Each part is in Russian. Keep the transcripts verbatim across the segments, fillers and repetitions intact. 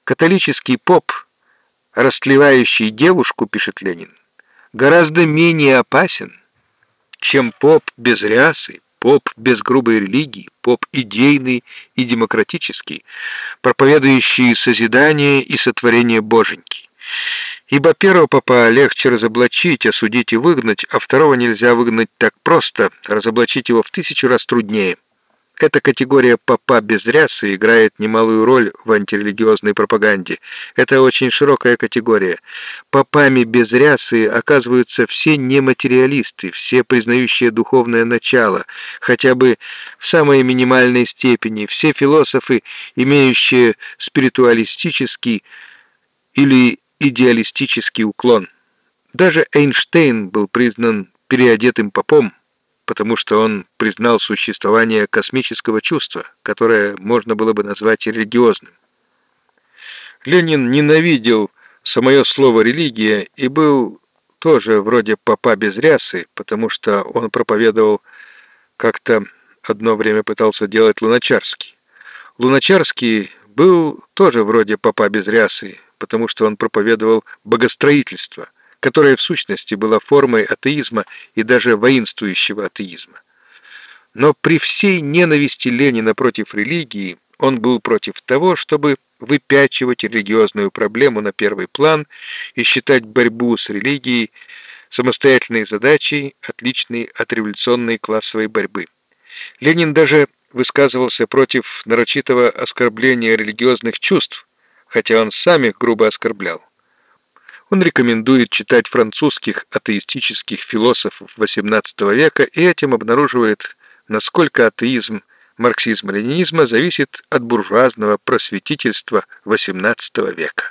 Католический поп, растлевающий девушку, пишет Ленин, гораздо менее опасен, чем поп без рясы, поп без грубой религии, поп идейный и демократический, проповедующий созидание и сотворение Боженьки. Ибо первого попа легче разоблачить, осудить и выгнать, а второго нельзя выгнать так просто, разоблачить его в тысячу раз труднее. Эта категория попа без рясы играет немалую роль в антирелигиозной пропаганде. Это очень широкая категория. Попами без рясы оказываются все нематериалисты, все признающие духовное начало, хотя бы в самой минимальной степени, все философы, имеющие спиритуалистический или идеалистический уклон. Даже Эйнштейн был признан переодетым попом, потому что он признал существование космического чувства, которое можно было бы назвать религиозным. Ленин ненавидел самое слово «религия» и был тоже вроде попа без рясы, потому что он проповедовал, как-то одно время пытался делать Луначарский. Луначарский был тоже вроде попа без рясы, потому что он проповедовал богостроительство, которое в сущности было формой атеизма и даже воинствующего атеизма. Но при всей ненависти Ленина против религии он был против того, чтобы выпячивать религиозную проблему на первый план и считать борьбу с религией самостоятельной задачей, отличной от революционной классовой борьбы. Ленин даже высказывался против нарочитого оскорбления религиозных чувств, хотя он сам их грубо оскорблял. Он рекомендует читать французских атеистических философов восемнадцатого века и этим обнаруживает, насколько атеизм марксизма-ленинизма зависит от буржуазного просветительства восемнадцатого века.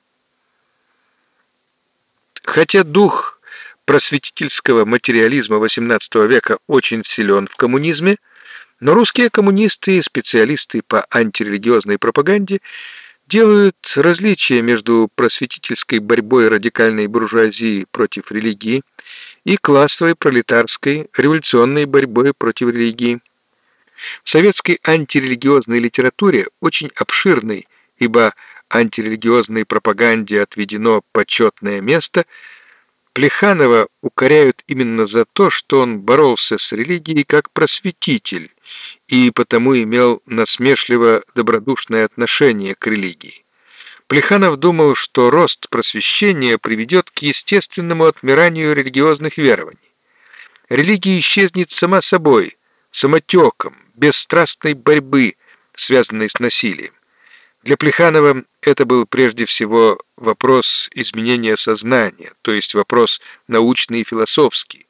Хотя дух просветительского материализма восемнадцатого века очень силен в коммунизме, но русские коммунисты и специалисты по антирелигиозной пропаганде делают различия между просветительской борьбой радикальной буржуазии против религии и классовой пролетарской революционной борьбой против религии. В советской антирелигиозной литературе, очень обширной, ибо антирелигиозной пропаганде отведено почетное место, Плеханова укоряют именно за то, что он боролся с религией как просветитель и потому имел насмешливо-добродушное отношение к религии. Плеханов думал, что рост просвещения приведет к естественному отмиранию религиозных верований. Религия исчезнет сама собой, самотеком, без страстной борьбы, связанной с насилием. Для Плеханова это был прежде всего вопрос изменения сознания, то есть вопрос научный и философский.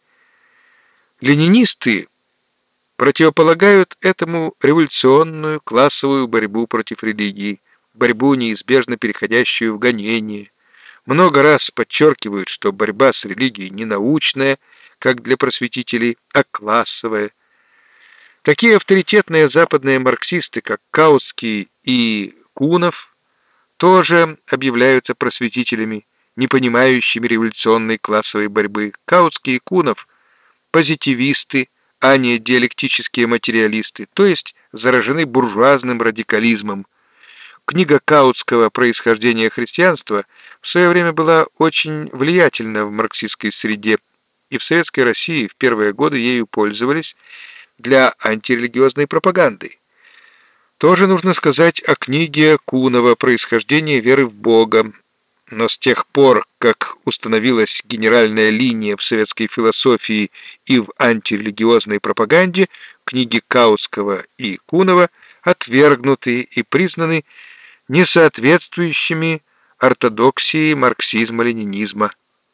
Ленинисты противополагают этому революционную классовую борьбу против религии, борьбу, неизбежно переходящую в гонение. Много раз подчеркивают, что борьба с религией не научная, как для просветителей, а классовая. Такие авторитетные западные марксисты, как Каутский и Кунов, тоже объявляются просветителями, не понимающими революционной классовой борьбы. Каутский и Кунов – позитивисты, а не диалектические материалисты, то есть заражены буржуазным радикализмом. Книга Каутского «Происхождение христианства» в свое время была очень влиятельна в марксистской среде, и в Советской России в первые годы ею пользовались для антирелигиозной пропаганды. Тоже нужно сказать о книге Кунова «Происхождение веры в Бога», но с тех пор, как установилась генеральная линия в советской философии и в антирелигиозной пропаганде, книги Каутского и Кунова отвергнуты и признаны несоответствующими ортодоксии марксизма-ленинизма.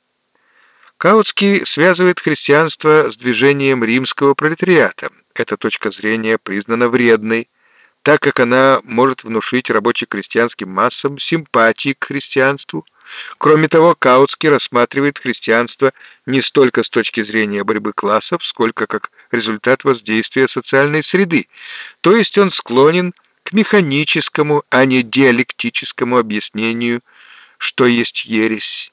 Каутский связывает христианство с движением римского пролетариата. Эта точка зрения признана вредной, так как она может внушить рабоче-крестьянским массам симпатии к христианству. Кроме того, Каутский рассматривает христианство не столько с точки зрения борьбы классов, сколько как результат воздействия социальной среды, то есть он склонен к механическому, а не диалектическому объяснению, что есть ересь.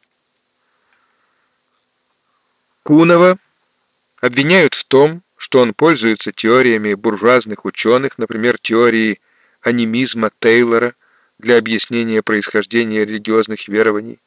Кунова обвиняют в том, что он пользуется теориями буржуазных ученых, например, теорией анимизма Тейлора, для объяснения происхождения религиозных верований,